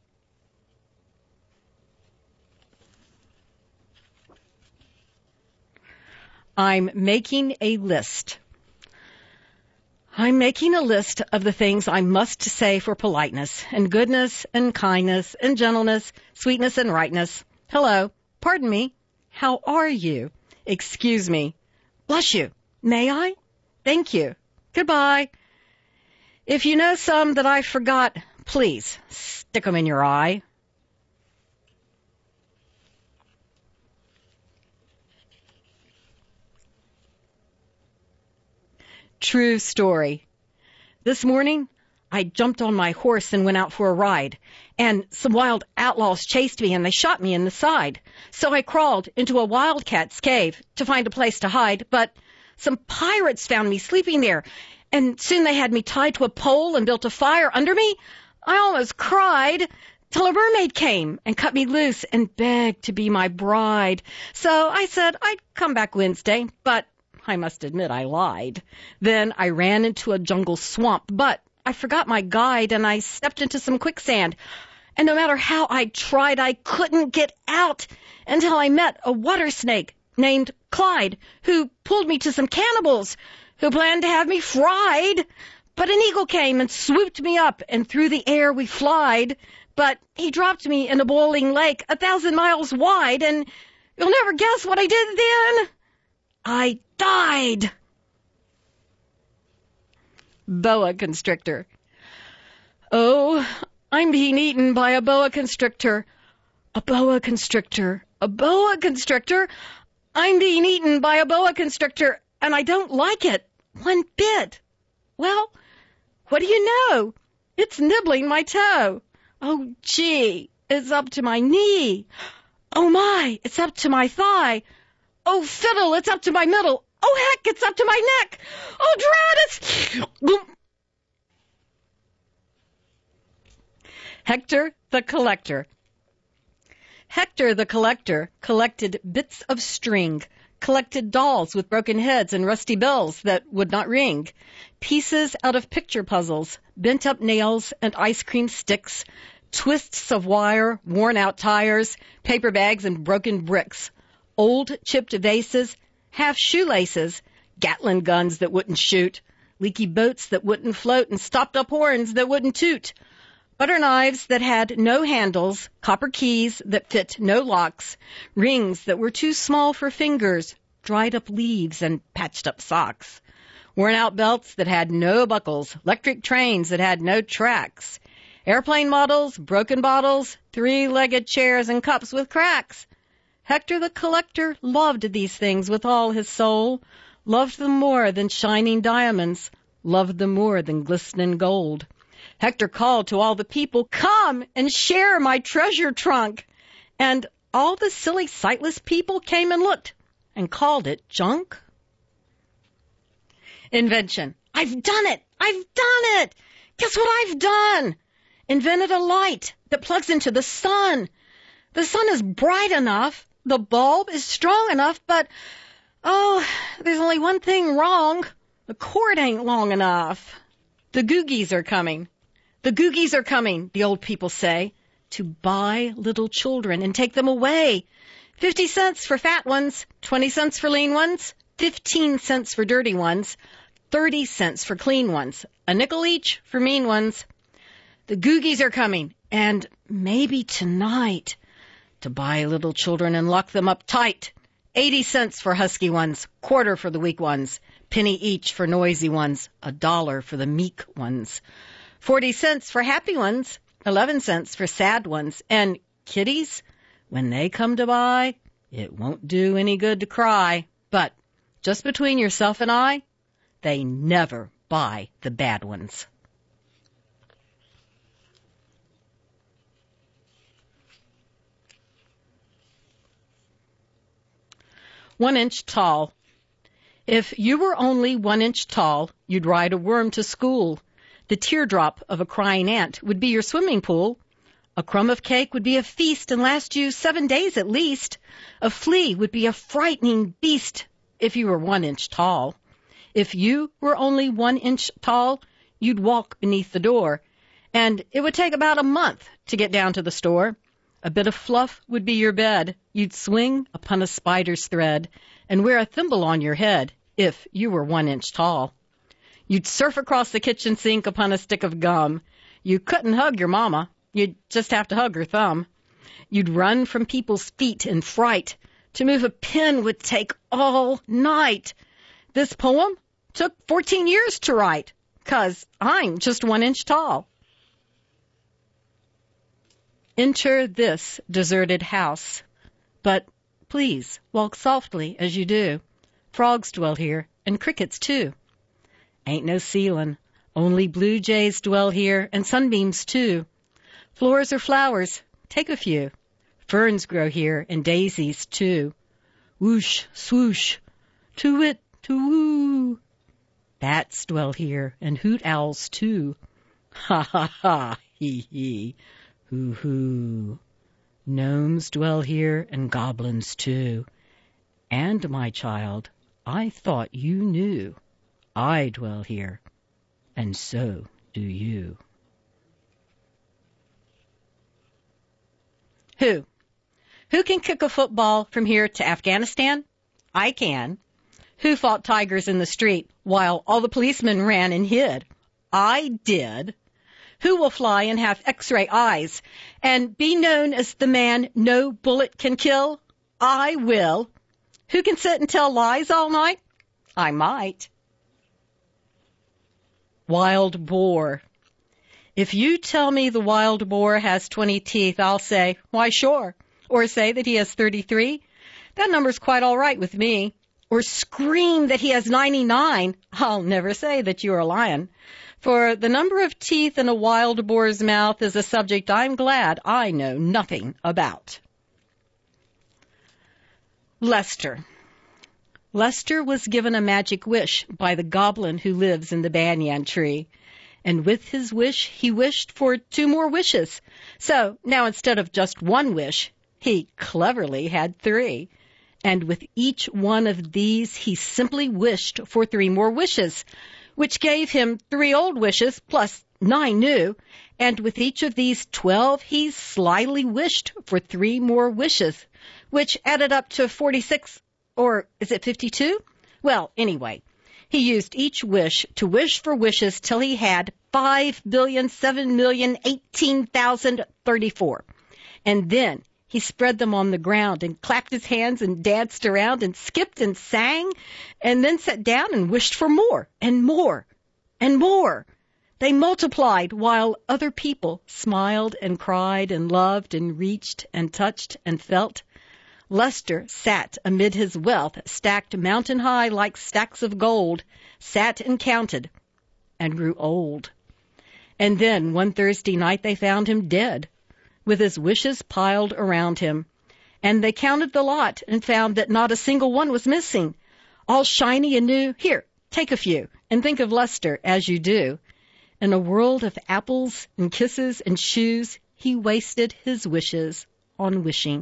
I'm making a list. I'm making a list of the things I must say for politeness and goodness and kindness and gentleness, sweetness and rightness. Hello. Pardon me. How are you? Excuse me. Bless you. May I? Thank you. Goodbye. If you know some that I forgot, please stick 'em in your eye. True story. This morning, I jumped on my horse and went out for a ride, and some wild outlaws chased me and they shot me in the side. So I crawled into a wildcat's cave to find a place to hide, but some pirates found me sleeping there, and soon they had me tied to a pole and built a fire under me. I almost cried till a mermaid came and cut me loose and begged to be my bride. So I said I'd come back Wednesday, but I must admit I lied. Then I ran into a jungle swamp, but I forgot my guide and I stepped into some quicksand. And no matter how I tried, I couldn't get out until I met a water snake named Clyde, who pulled me to some cannibals who planned to have me fried. But an eagle came and swooped me up, and through the air we flied. But he dropped me in a boiling lake a thousand miles wide, and you'll never guess what I did then. I died. Boa constrictor. Oh, I'm being eaten by a boa constrictor. A boa constrictor. A boa constrictor. I'm being eaten by a boa constrictor, and I don't like it one bit. Well, what do you know? It's nibbling my toe. Oh, gee, it's up to my knee. Oh, my, it's up to my thigh. Oh, fiddle, it's up to my middle. Oh, heck, it's up to my neck. Oh, drat, it's... Hector the Collector. Hector the Collector collected bits of string, collected dolls with broken heads and rusty bells that would not ring, pieces out of picture puzzles, bent-up nails and ice cream sticks, twists of wire, worn-out tires, paper bags and broken bricks, old chipped vases, half shoelaces, Gatling guns that wouldn't shoot, leaky boats that wouldn't float and stopped-up horns that wouldn't toot, butter knives that had no handles, copper keys that fit no locks, rings that were too small for fingers, dried-up leaves and patched-up socks, worn-out belts that had no buckles, electric trains that had no tracks, airplane models, broken bottles, three-legged chairs and cups with cracks. Hector the Collector loved these things with all his soul, loved them more than shining diamonds, loved them more than glistening gold. Hector called to all the people, "Come and share my treasure trunk." And all the silly, sightless people came and looked and called it junk. Invention. I've done it! I've done it! Guess what I've done? Invented a light that plugs into the sun. The sun is bright enough, the bulb is strong enough, but, oh, there's only one thing wrong. The cord ain't long enough. The Googies are coming. The Googies are coming, the old people say, to buy little children and take them away. Fifty cents for fat ones, twenty cents for lean ones, fifteen cents for dirty ones, thirty cents for clean ones, a nickel each for mean ones. The Googies are coming, and maybe tonight, to buy little children and lock them up tight. Eighty cents for husky ones, quarter for the weak ones, Penny each for noisy ones, a dollar for the meek ones. Forty cents for happy ones, eleven cents for sad ones. And kiddies, when they come to buy, it won't do any good to cry. But just between yourself and I, they never buy the bad ones. One inch tall. If you were only one inch tall, you'd ride a worm to school. The teardrop of a crying ant would be your swimming pool. A crumb of cake would be a feast and last you seven days at least. A flea would be a frightening beast if you were one inch tall. If you were only one inch tall, you'd walk beneath the door, and it would take about a month to get down to the store. A bit of fluff would be your bed. You'd swing upon a spider's thread and wear a thimble on your head if you were one inch tall. You'd surf across the kitchen sink upon a stick of gum. You couldn't hug your mama. You'd just have to hug her thumb. You'd run from people's feet in fright. To move a pen would take all night. This poem took fourteen years to write, 'cause I'm just one inch tall. Enter this deserted house, but please walk softly as you do. Frogs dwell here, and crickets too. Ain't no ceiling, only blue jays dwell here, and sunbeams too. Floors are flowers, take a few. Ferns grow here, and daisies too. Whoosh, swoosh, to-wit, to-woo. Bats dwell here, and hoot owls too. Ha ha ha, hee hee. Hoo hoo. Gnomes dwell here and goblins too. And, my child, I thought you knew. I dwell here, and so do you. Who? Who can kick a football from here to Afghanistan? I can. Who fought tigers in the street while all the policemen ran and hid? I did. Who will fly and have X-ray eyes and be known as the man no bullet can kill? I will. Who can sit and tell lies all night? I might. Wild boar. If you tell me the wild boar has twenty teeth, I'll say, why sure. Or say that he has thirty-three. That number's quite all right with me. Or scream that he has ninety-nine. I'll never say that you're a lion. For the number of teeth in a wild boar's mouth is a subject I'm glad I know nothing about. Lester. Lester was given a magic wish by the goblin who lives in the banyan tree. And with his wish, he wished for two more wishes. So now instead of just one wish, he cleverly had three. And with each one of these, he simply wished for three more wishes, which gave him three old wishes plus nine new. And with each of these twelve, he slyly wished for three more wishes, which added up to forty-six, or is it fifty-two? Well, anyway, he used each wish to wish for wishes till he had five billion, seven million, eighteen thousand, thirty-four. And then he spread them on the ground and clapped his hands and danced around and skipped and sang and then sat down and wished for more and more and more. They multiplied while other people smiled and cried and loved and reached and touched and felt. Lester sat amid his wealth, stacked mountain high like stacks of gold, sat and counted and grew old. And then one Thursday night they found him dead, with his wishes piled around him. And they counted the lot and found that not a single one was missing, all shiny and new. Here, take a few, and think of Lester as you do. In a world of apples and kisses and shoes, he wasted his wishes on wishing.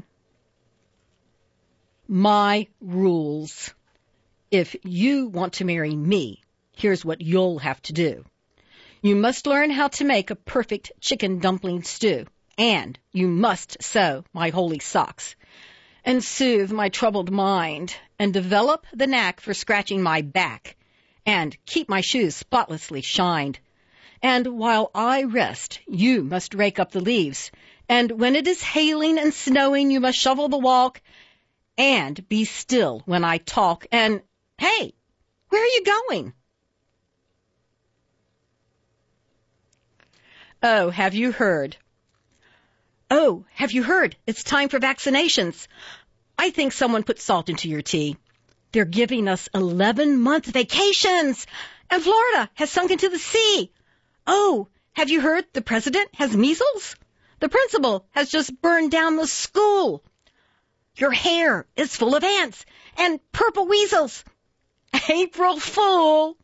My rules. If you want to marry me, here's what you'll have to do. You must learn how to make a perfect chicken dumpling stew. And you must sew my holy socks, and soothe my troubled mind, and develop the knack for scratching my back, and keep my shoes spotlessly shined. And while I rest, you must rake up the leaves, and when it is hailing and snowing, you must shovel the walk, and be still when I talk, and, hey, Where are you going? Oh, have you heard? Oh, have you heard? It's time for vaccinations. I think someone put salt into your tea. They're giving us eleven-month vacations, and Florida has sunk into the sea. Oh, have you heard the president has measles? The principal has just burned down the school. Your hair is full of ants and purple weasels. April Fool!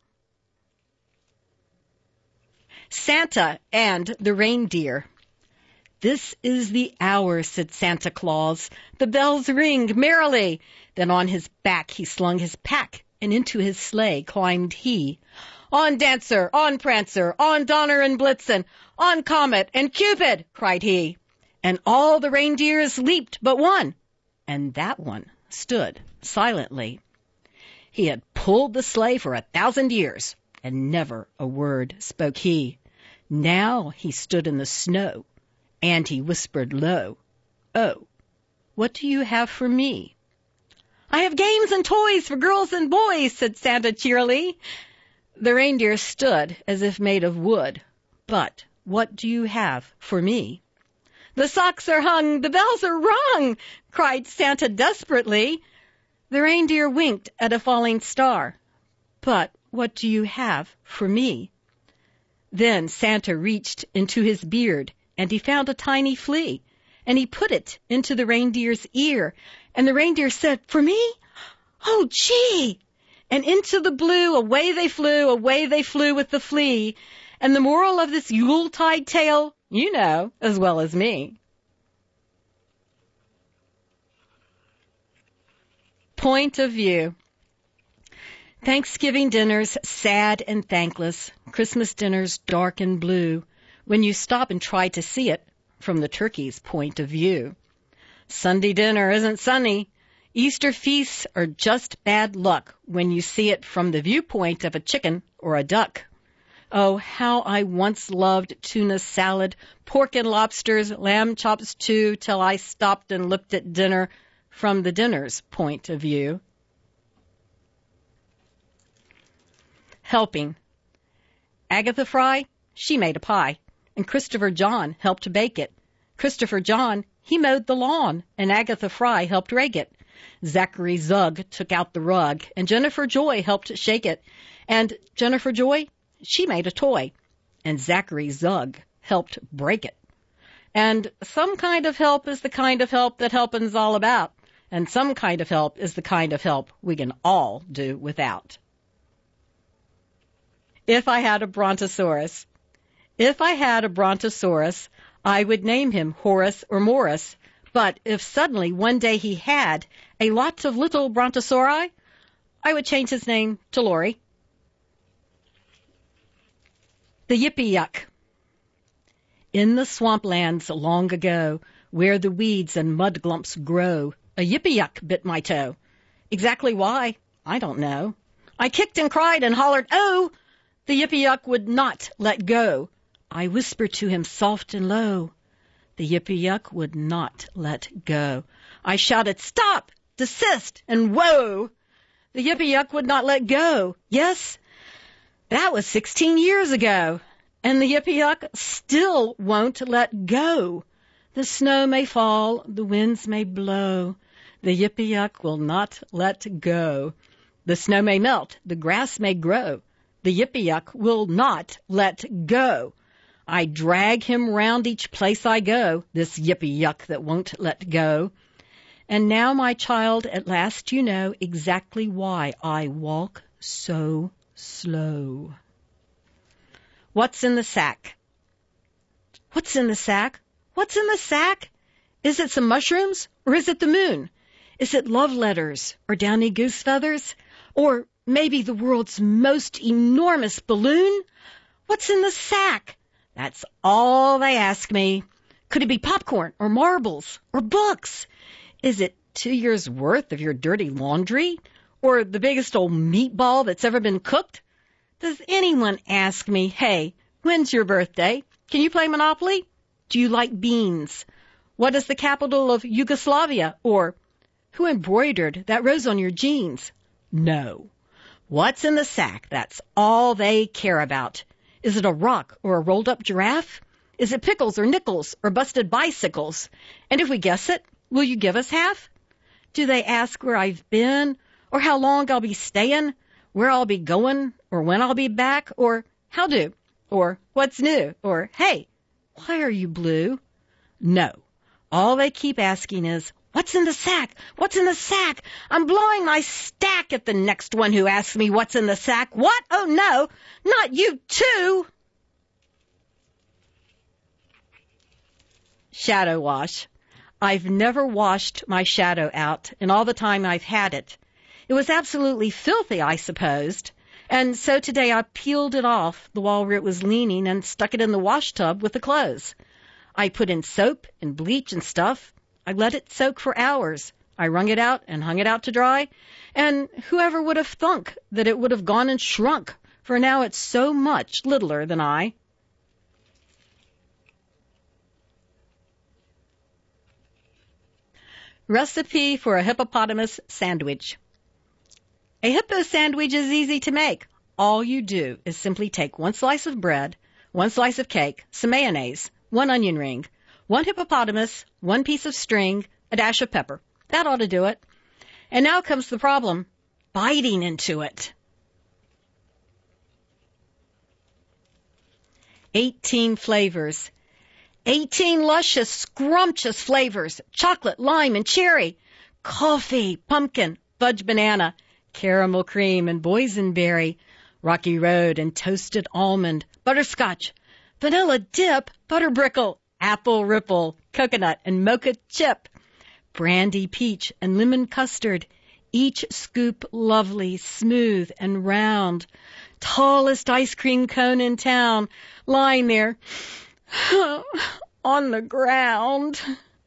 Santa and the Reindeer. This is the hour, said Santa Claus. The bells ring merrily. Then on his back he slung his pack, and into his sleigh climbed he. On Dancer, on Prancer, on Donner and Blitzen, on Comet and Cupid, cried he. And all the reindeers leaped but one, and that one stood silently. He had pulled the sleigh for a thousand years, and never a word spoke he. Now he stood in the snow, and he whispered low, "Oh, what do you have for me?" "I have games and toys for girls and boys," said Santa cheerily. The reindeer stood as if made of wood. "But what do you have for me?" "The socks are hung, the bells are rung," cried Santa desperately. The reindeer winked at a falling star. "But what do you have for me?" Then Santa reached into his beard, and he found a tiny flea, and he put it into the reindeer's ear, and the reindeer said, "For me? Oh, gee!" And into the blue away they flew, away they flew with the flea. And the moral of this Yuletide tale, you know as well as me. Point of view. Thanksgiving dinners sad and thankless, Christmas dinners dark and blue, when you stop and try to see it from the turkey's point of view. Sunday dinner isn't sunny. Easter feasts are just bad luck when you see it from the viewpoint of a chicken or a duck. Oh, how I once loved tuna salad, pork and lobsters, lamb chops too, till I stopped and looked at dinner from the dinner's point of view. Helping. Agatha Fry, she made a pie, and Christopher John helped bake it. Christopher John, he mowed the lawn, and Agatha Fry helped rake it. Zachary Zugg took out the rug, and Jennifer Joy helped shake it. And Jennifer Joy, she made a toy, and Zachary Zugg helped break it. And some kind of help is the kind of help that helping's all about, and some kind of help is the kind of help we can all do without. If I had a brontosaurus. If I had a brontosaurus, I would name him Horace or Morris. But if suddenly one day he had a lot of little brontosauri, I would change his name to Lori. The Yippee-Yuck. In the swamplands long ago, where the weeds and mud glumps grow, a Yippee-Yuck bit my toe. Exactly why, I don't know. I kicked and cried and hollered, "Oh!" The Yippee-Yuck would not let go. I whispered to him soft and low. The Yippee-Yuck would not let go. I shouted, "Stop! Desist!" and whoa! The Yippee-Yuck would not let go. Yes, that was sixteen years ago. And the Yippee-Yuck still won't let go. The snow may fall, the winds may blow. The Yippee-Yuck will not let go. The snow may melt, the grass may grow. The Yippee-Yuck will not let go. I drag him round each place I go, this Yippee-Yuck that won't let go. And now, my child, at last you know exactly why I walk so slow. What's in the sack? What's in the sack? What's in the sack? Is it some mushrooms, or is it the moon? Is it love letters, or downy goose feathers? Or maybe the world's most enormous balloon? What's in the sack? That's all they ask me. Could it be popcorn, or marbles, or books? Is it two years' worth of your dirty laundry? Or the biggest old meatball that's ever been cooked? Does anyone ask me, "Hey, when's your birthday? Can you play Monopoly? Do you like beans? What is the capital of Yugoslavia?" Or, "Who embroidered that rose on your jeans?" No. What's in the sack? That's all they care about. Is it a rock or a rolled-up giraffe? Is it pickles or nickels or busted bicycles? And if we guess it, will you give us half? Do they ask where I've been, or how long I'll be staying, where I'll be going, or when I'll be back, or how do, or what's new, or hey, why are you blue? No. All they keep asking is, what's in the sack? What's in the sack? I'm blowing my stack at the next one who asks me what's in the sack. What? Oh, no, not you too. Shadow wash. I've never washed my shadow out in all the time I've had it. It was absolutely filthy, I supposed. And so today I peeled it off the wall where it was leaning and stuck it in the wash tub with the clothes. I put in soap and bleach and stuff. I let it soak for hours. I wrung it out and hung it out to dry. And whoever would have thunk that it would have gone and shrunk, for now it's so much littler than I. Recipe for a hippopotamus sandwich. A hippo sandwich is easy to make. All you do is simply take one slice of bread, one slice of cake, some mayonnaise, one onion ring, one hippopotamus, one piece of string, a dash of pepper. That ought to do it. And now comes the problem, biting into it. Eighteen flavors. Eighteen luscious, scrumptious flavors. Chocolate, lime, and cherry. Coffee, pumpkin, fudge banana, caramel cream and boysenberry, rocky road and toasted almond, butterscotch, vanilla dip, butterbrickle, apple ripple, coconut and mocha chip, brandy peach and lemon custard, each scoop lovely, smooth and round, tallest ice cream cone in town, lying there on the ground.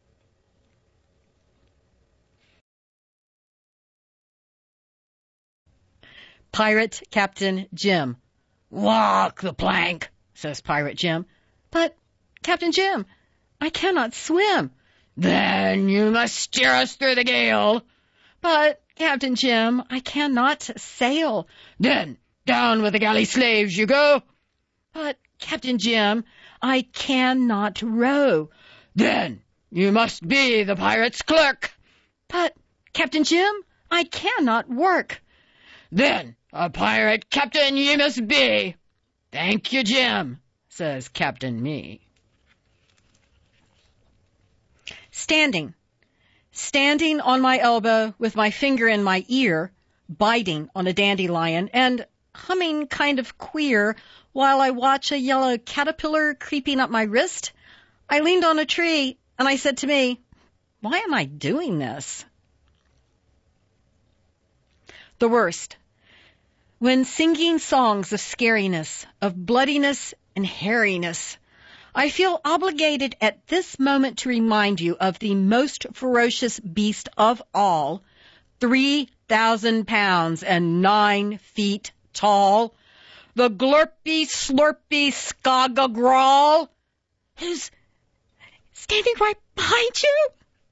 Pirate Captain Jim. Walk the plank, says Pirate Jim. But, Captain Jim, I cannot swim. Then you must steer us through the gale. But, Captain Jim, I cannot sail. Then down with the galley slaves you go. But, Captain Jim, I cannot row. Then you must be the pirate's clerk. But, Captain Jim, I cannot work. Then a pirate captain ye must be. Thank you, Jim, says Captain Me. Standing. Standing on my elbow with my finger in my ear, biting on a dandelion, and humming kind of queer while I watch a yellow caterpillar creeping up my wrist, I leaned on a tree and I said to me, why am I doing this? The worst. When singing songs of scariness, of bloodiness and hairiness, I feel obligated at this moment to remind you of the most ferocious beast of all, three thousand pounds and nine feet tall, the glurpy, slurpy Skagagrawl, who's standing right behind you.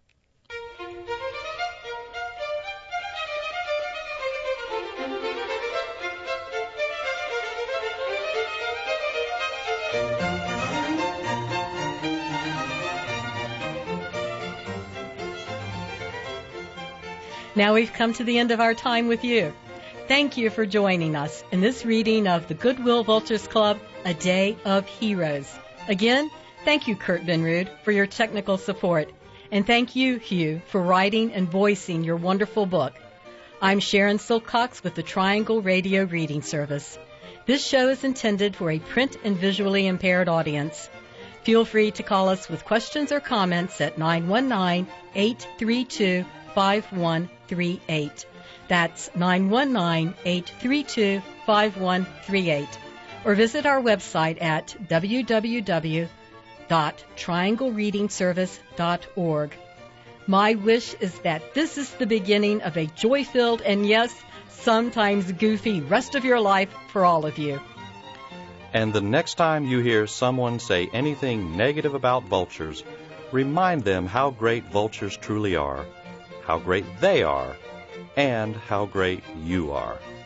Now we've come to the end of our time with you. Thank you for joining us in this reading of the Goodwill Vultures Club, A Day of Heroes. Again, thank you, Kurt Vinrud, for your technical support. And thank you, Hugh, for writing and voicing your wonderful book. I'm Sharon Silcox with the Triangle Radio Reading Service. This show is intended for a print and visually impaired audience. Feel free to call us with questions or comments at nine one nine, eight three two, five one three eight. That's nine one nine, eight three two, five one three eight. Or visit our website at w w w dot triangle reading service dot org. My wish is that this is the beginning of a joy-filled and, yes, sometimes goofy rest of your life for all of you. And the next time you hear someone say anything negative about vultures, remind them how great vultures truly are, how great they are, and how great you are.